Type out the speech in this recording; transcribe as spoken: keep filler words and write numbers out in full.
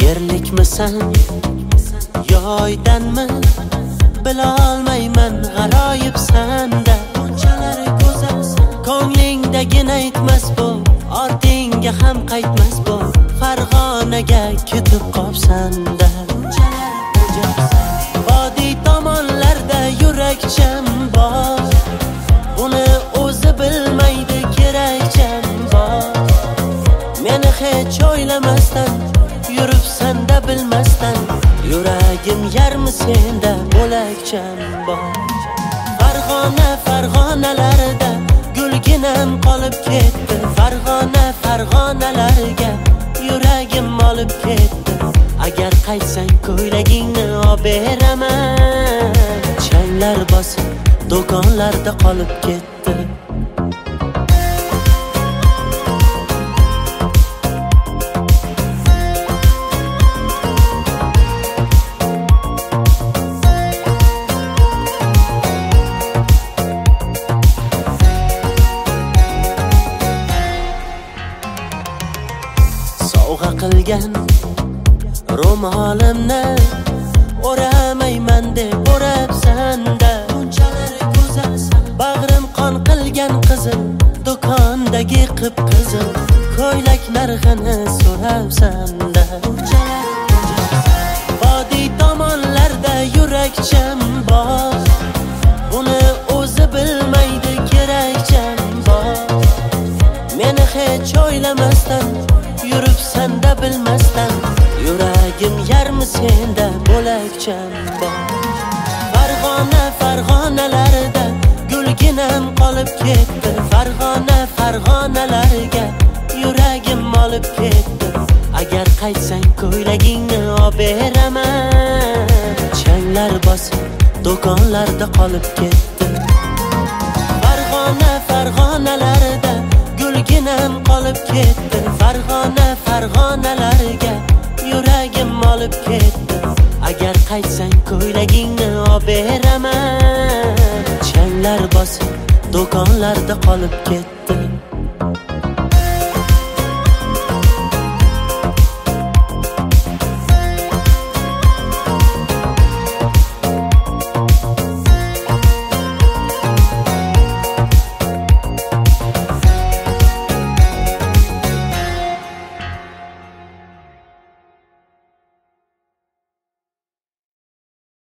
Yerlikmisan yoydanmi bilolmayman g'aroyibsan-da. Bunchalar go'zalsan, ko'nglingdagini aytmas bu, ortingga ham qaytmas bu. Farg'onaga ketib qopsan-da. Bunchalar go'zalsan, vodiy tomonlarda yurakcham bor, buni o'zi bilmaydi kerakcham bor. Meni hech o'ylamasdan yuribsan-da bilmasdan, yuragim yarmi senda bo'lakcham bor. Farg'ona farg'onalarda gulginam qolib ketdi. Farg'ona farg'onalarga yuragim olib ketdi. Agar qaytsang ko'ylagingni olib beraman. Changlar bosib do'konlarda qolib ketdi. Sovg'a qilgan ro'molimni o'ramayman deb o'rabsan-da. Bunchalar go'zalsan, bag'rim qon qilgan qizil, do'kondagi qip-qizil ko'ylak narxini so'rabsan-da. Bunchalar go'zalsan, vodiy tomonlarda yurakcham bor, buni o'zi bilmaydi kerakcham bor. Meni hech o'ylamasdan yuribsan-da bilmasdan, yuragim yarmi senda bo'lakcham bor. Farg'ona farg'onalarda gulginam qolib ketdi. Farg'ona farg'onalarga yuragim olib ketdi. Agar qaytsang ko'ylagingni olib beraman. Changlar bosib do'konlarda qolib ketdi. Farg'ona farg'onalarda gulginam qolib ketdi. Farg'ona farg'onalarga yuragim olib ketdi. Agar qaytsang ko'ylagingni olib beraman. Changlar bosib do'konlarda qolib ketdi.